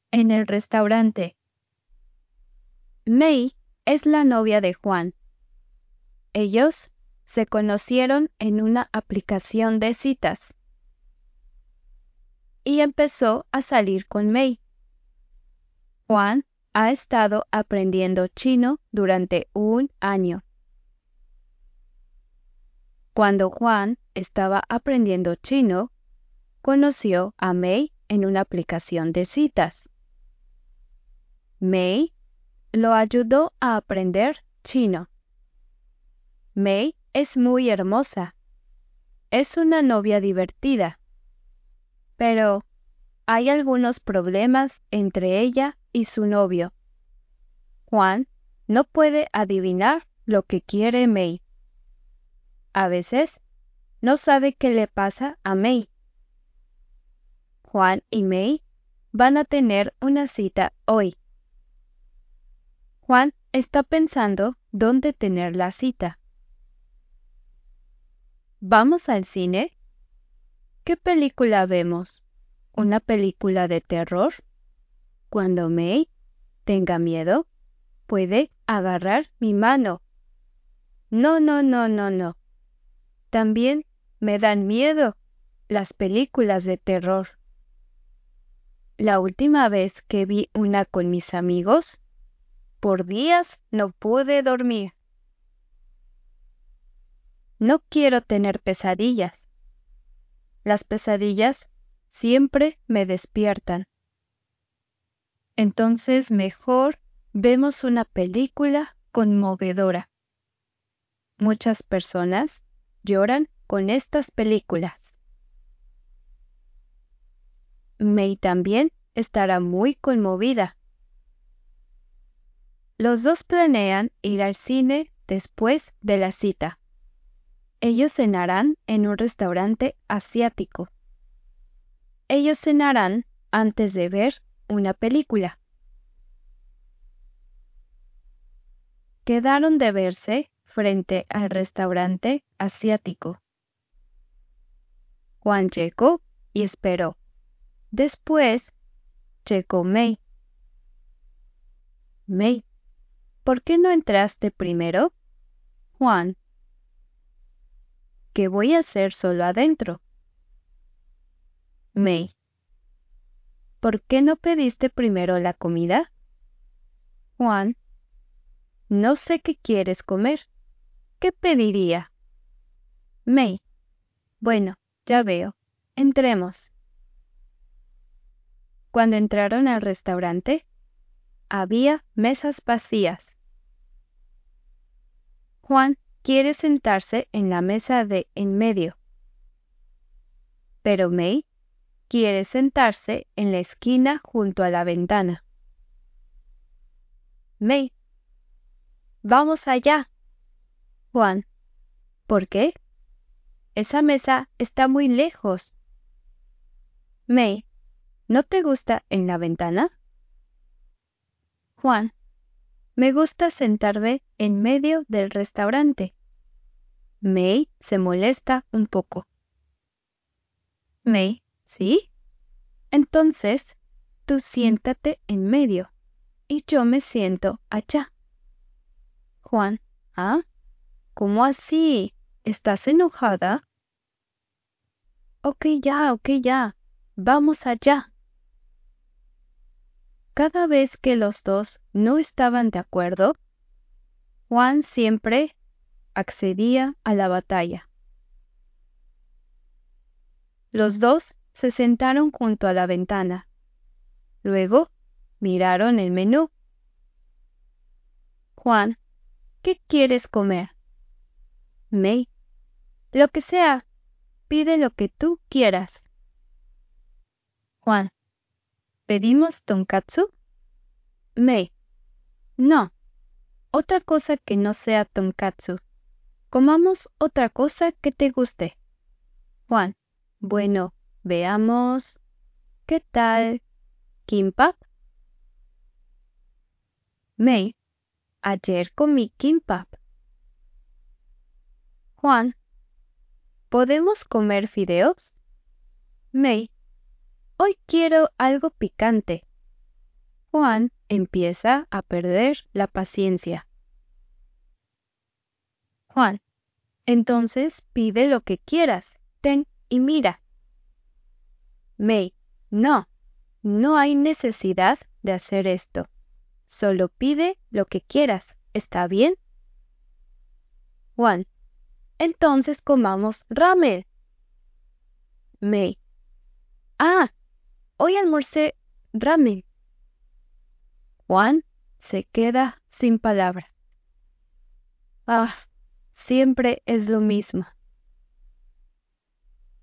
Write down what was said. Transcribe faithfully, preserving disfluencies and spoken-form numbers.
En el restaurante. May es la novia de Juan. Ellos se conocieron en una aplicación de citas y empezó a salir con May. Juan ha estado aprendiendo chino durante un año. Cuando Juan estaba aprendiendo chino, conoció a May en una aplicación de citas. May lo ayudó a aprender chino. May es muy hermosa. Es una novia divertida. Pero hay algunos problemas entre ella y su novio. Juan no puede adivinar lo que quiere May. A veces no sabe qué le pasa a May. Juan y May van a tener una cita hoy. Juan está pensando dónde tener la cita. ¿Vamos al cine? ¿Qué película vemos? ¿Una película de terror? Cuando May tenga miedo, puede agarrar mi mano. No, no, no, no, no. También me dan miedo las películas de terror. La última vez que vi una con mis amigos, por días no pude dormir. No quiero tener pesadillas. Las pesadillas siempre me despiertan. Entonces mejor vemos una película conmovedora. Muchas personas lloran con estas películas. May también estará muy conmovida. Los dos planean ir al cine después de la cita. Ellos cenarán en un restaurante asiático. Ellos cenarán antes de ver una película. Quedaron de verse frente al restaurante asiático. Juan llegó y esperó. Después llegó May. May, ¿por qué no entraste primero? Juan, ¿qué voy a hacer solo adentro? May, ¿por qué no pediste primero la comida? Juan, no sé qué quieres comer. ¿Qué pediría? May, bueno, ya veo. Entremos. Cuando entraron al restaurante, había mesas vacías. Juan quiere sentarse en la mesa de en medio, pero May quiere sentarse en la esquina junto a la ventana. May, vamos allá. Juan, ¿por qué? Esa mesa está muy lejos. May, ¿no te gusta en la ventana? Juan, me gusta sentarme en medio del restaurante. May se molesta un poco. May, ¿sí? Entonces, tú siéntate en medio y yo me siento allá. Juan, ¿ah? ¿Cómo así? ¿Estás enojada? Ok, ya, ok, ya. Vamos allá. Cada vez que los dos no estaban de acuerdo, Juan siempre accedía a la batalla. Los dos se sentaron junto a la ventana. Luego miraron el menú. Juan, ¿qué quieres comer? May, lo que sea. Pide lo que tú quieras. Juan, ¿pedimos tonkatsu? May, no. Otra cosa que no sea tonkatsu. Comamos otra cosa que te guste. Juan, bueno, veamos. ¿Qué tal? ¿Kimbap? May, ayer comí kimbap. Juan, ¿podemos comer fideos? May, hoy quiero algo picante. Juan empieza a perder la paciencia. Juan, entonces pide lo que quieras. Ten y mira. May, no, no hay necesidad de hacer esto. Solo pide lo que quieras, ¿está bien? Juan, entonces comamos ramen. May, ah, hoy almorcé ramen. Juan se queda sin palabra. Ah, siempre es lo mismo.